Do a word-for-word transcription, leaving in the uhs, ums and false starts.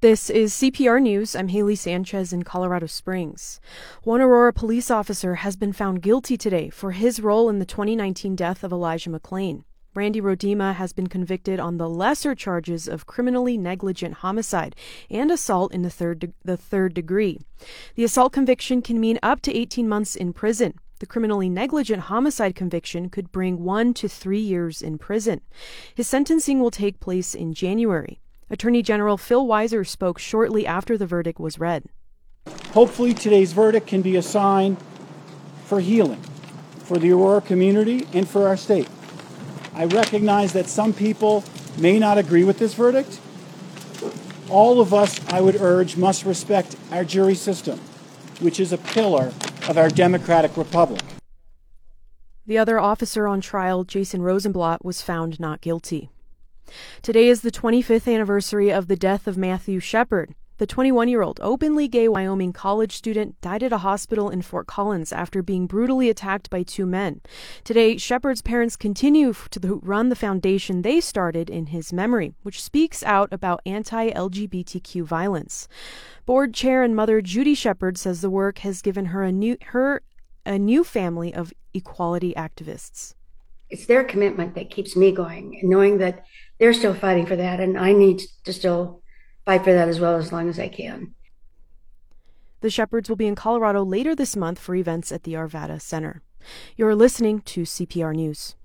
This is C P R News. I'm Haley Sanchez in Colorado Springs. One Aurora police officer has been found guilty today for his role in the twenty nineteen death of Elijah McClain. Randy Rodema has been convicted on the lesser charges of criminally negligent homicide and assault in the third de- the third degree. The assault conviction can mean up to eighteen months in prison. The criminally negligent homicide conviction could bring one to three years in prison. His sentencing will take place in January. Attorney General Phil Weiser spoke shortly after the verdict was read. Hopefully today's verdict can be a sign for healing, for the Aurora community and for our state. I recognize that some people may not agree with this verdict. All of us, I would urge, must respect our jury system, which is a pillar of our democratic republic. The other officer on trial, Jason Rosenblatt, was found not guilty. Today is the twenty-fifth anniversary of the death of Matthew Shepard. The twenty-one-year-old openly gay Wyoming college student died at a hospital in Fort Collins after being brutally attacked by two men. Today, Shepard's parents continue to run the foundation they started in his memory, which speaks out about anti-L G B T Q violence. Board chair and mother Judy Shepard says the work has given her a new her a new family of equality activists. It's their commitment that keeps me going, and knowing that they're still fighting for that, and I need to still fight for that as well as long as I can. The Shepards will be in Colorado later this month for events at the Arvada Center. You're listening to C P R News.